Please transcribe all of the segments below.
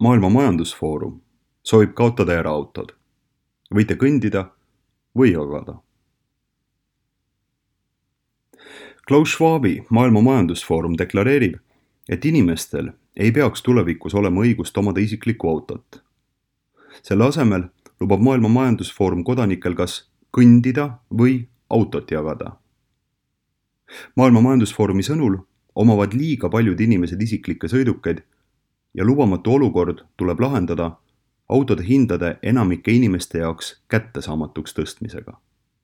Maailma Majandusfoorum soovib kaotada eraautod. Võite kõndida või jagada. Klaus Schwabi Maailma Majandusfoorum deklareerib, et inimestel ei peaks tulevikus olema õigust omada isiklikku autot. Selle asemel lubab Maailma Majandusfoorum kodanikel kas kõndida või autot jagada. Maailma Majandusfoorumi sõnul omavad liiga paljud inimesed isiklikke sõidukeid ja lubamatu olukord tuleb lahendada autode hindade enamike inimeste jaoks kättesaamatuks tõstmisega.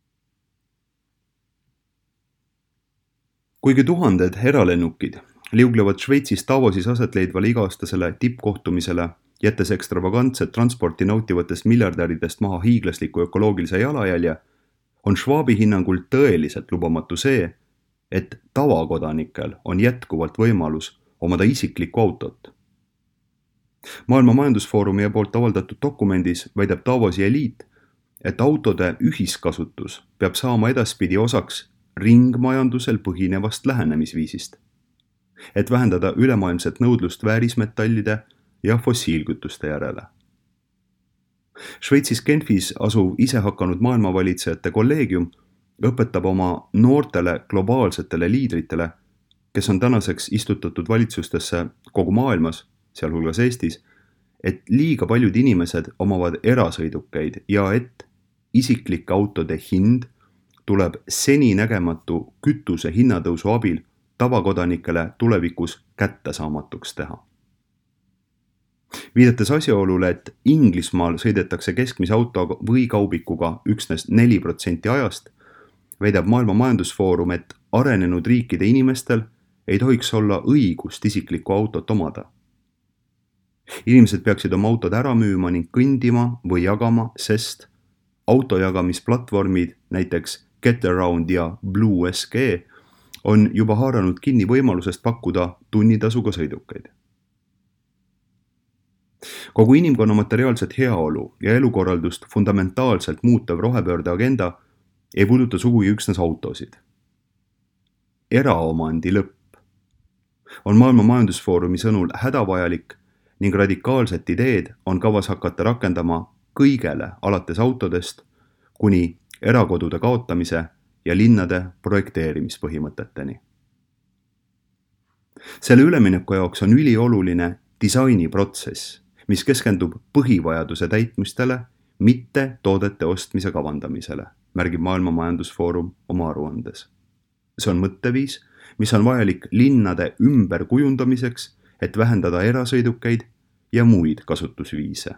Kuigi tuhanded eralennukid liuglevad Šveitsis Davosis aset leidvale iga-aastasele tippkohtumisele, jättes ekstravagantset transporti nautivatest miljardäridest maha hiiglasliku ökoloogilise jalajälje, on Schwabi hinnangul tõeliselt lubamatu see, et tavakodanikel on jätkuvalt võimalus omada isiklikku autot. Maailma Majandusfoorumi poolt avaldatud dokumendis väidab Davosi eliit, et autode ühiskasutus peab saama edaspidi osaks ringmajandusel põhinevast lähenemisviisist, et vähendada ülemaailmset nõudlust väärismetallide ja fossiilkütuste järele. Šveitsis Genfis asuv isehakanud maailmavalitsejate kolleegium õpetab oma noortele globaalsetele liidritele, kes on tänaseks istutatud valitsustesse kogu maailmas, sealhulgas Eestis, et liiga paljud inimesed omavad erasõidukeid ja et isiklike autode hind tuleb seninägematu kütuse hinnatõusu abil tavakodanikele tulevikus kättesaamatuks teha. Viidates asjaolule, et Inglismaal sõidetakse keskmise auto või kaubikuga üksnes 4% ajast, väidab Maailma Majandusfoorum, et arenenud riikide inimestel ei tohiks olla õigust isiklikku autot omada. Inimesed peaksid oma autod ära müüma ning kõndima või jagama, sest autojagamisplatvormid, näiteks Getaround ja Blue SG, on juba haaranud kinni võimalusest pakkuda tunnitasuga sõidukeid. Kogu inimkonna materiaalset heaolu ja elukorraldust fundamentaalselt muutev rohepöörde agenda ei puuduta sugugi üksnes autosid. Eraomandi lõpp on Maailma Majandusfoorumi sõnul hädavajalik ning radikaalset ideed on kavas hakata rakendama kõigele alates autodest kuni erakodude kaotamise ja linnade projekteerimispõhimõteteni. Selle ülemineku jaoks on ülioluline disainiprotsess, mis keskendub põhivajaduse täitmistele, mitte toodete ostmise kavandamisele, märgib Maailma Majandusfoorum oma aruandes. See on mõtteviis, mis on vajalik linnade ümberkujundamiseks, et vähendada erasõidukeid ja muid kasutusviise.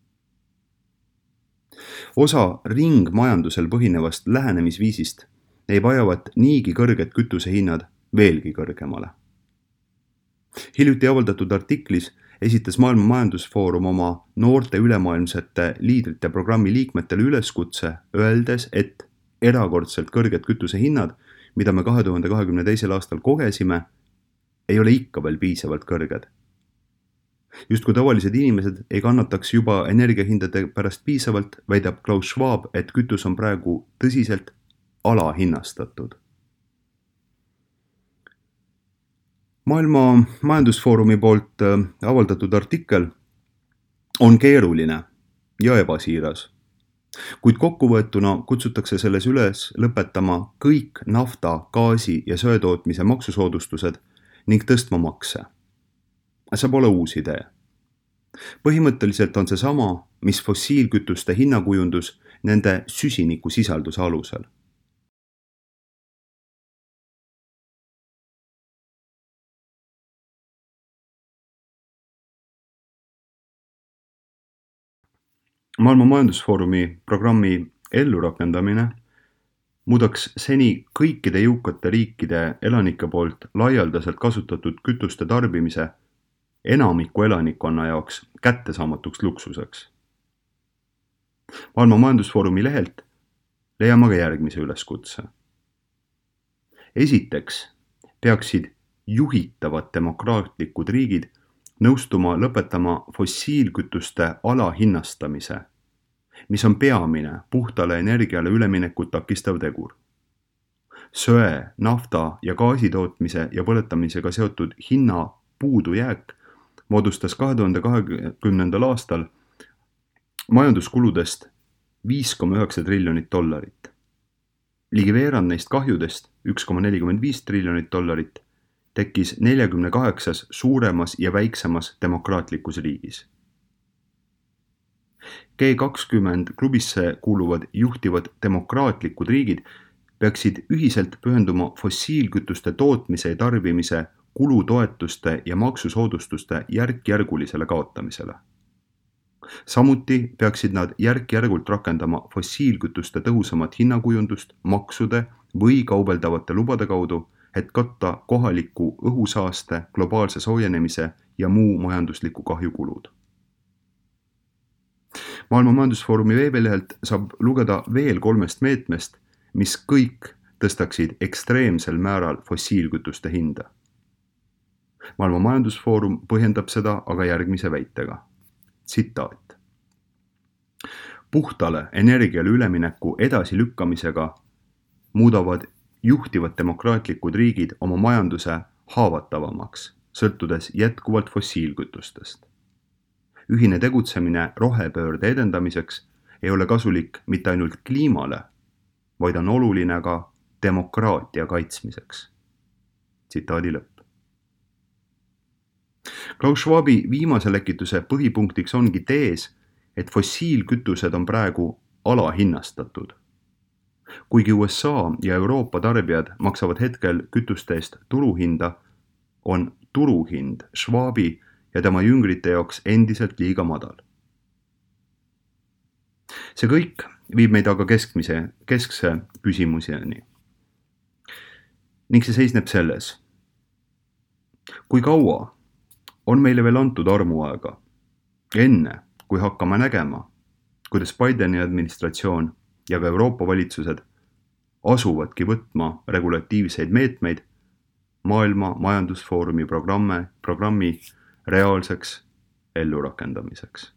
Osa ringmajandusel põhinevast lähenemisviisist ei vajavat niigi kõrged kütusehinnad veelgi kõrgemale. Hiljuti avaldatud artiklis esitas Maailma Majandusfoorum oma noorte ülemaailmsete liidrite programmi liikmetele üleskutse, öeldes, et erakordselt kõrged kütusehinnad, mida me 2022. aastal kogesime, ei ole ikka veel piisavalt kõrged. Just kui tavalised inimesed ei kannataks juba energiahindade pärast piisavalt, väidab Klaus Schwab, et kütus on praegu tõsiselt alahinnastatud. Maailma Majandusfoorumi poolt avaldatud artikkel on keeruline ja ebasiiras, kuid kokkuvõetuna kutsutakse selles üles lõpetama kõik nafta, gaasi ja söetootmise maksusoodustused ning tõstma makse. See pole uus idee. Põhimõtteliselt on see sama, mis fossiilkütuste hinnakujundus nende süsinikusisalduse alusel. Maailma Majandusfoorumi programmi ellurakendamine muudaks seni kõikide jõukate riikide elanike poolt laialdaselt kasutatud kütuste tarbimise enamiku elanikkonna jaoks kättesaamatuks luksuseks. Maailma Majandusfoorumi lehelt leiame ka järgmise üleskutse. Esiteks peaksid juhitavad demokraatlikud riigid nõustuma lõpetama fossiilkütuste alahinnastamise, mis on peamine puhtale energiale üleminekut takistav tegur. Söe, nafta ja gaasi tootmise ja põletamisega seotud hinna puudujääk moodustas 2020. aastal majanduskuludest $5,9 triljonit. Ligi veerand neist kahjudest, $1,45 triljonit, tekkis 48 suuremas ja väiksemas demokraatlikus riigis. G20 klubisse kuuluvad juhtivad demokraatlikud riigid peaksid ühiselt pühenduma fossiilkütuste tootmise ja tarbimise kulutoetuste ja maksusoodustuste järkjärgulisele kaotamisele. Samuti peaksid nad järkjärgult rakendama fossiilkütuste tõhusamat hinnakujundust maksude või kaubeldavate lubade kaudu, et katta kohaliku õhusaaste, globaalse soojenemise ja muu majandusliku kahju kulud. Maailma Majandusfoorumi veebilehelt saab lugeda veel 3 meetmest, mis kõik tõstaksid ekstreemsel määral fossiilkütuste hinda. Maailma Majandusfoorum põhjendab seda aga järgmise väitega. Tsitaat. Puhtale energiale ülemineku edasilükkamisega muudavad juhtivad demokraatlikud riigid oma majanduse haavatavamaks, sõltudes jätkuvalt fossiilkütustest. Ühine tegutsemine rohepöörde edendamiseks ei ole kasulik mitte ainult kliimale, vaid on oluline ka demokraatia kaitsmiseks. Tsitaadi lõpp. Klaus Schwabi viimase lekituse põhipunktiks ongi tees, et fossiilkütused on praegu alahinnastatud. Kuigi USA ja Euroopa tarbijad maksavad hetkel kütuste eest turuhinda, on turuhind Schwabi ja tema jüngrite jaoks endiselt liiga madal. See kõik viib meid aga keskse küsimuseni. Ning see seisneb selles. Kui kaua on meile veel antud armuaega, enne kui hakkame nägema, kuidas Bideni administratsioon ja ka Euroopa valitsused asuvadki võtma regulatiivseid meetmeid Maailma Majandusfoorumi programmi reaalseks ellurakendamiseks.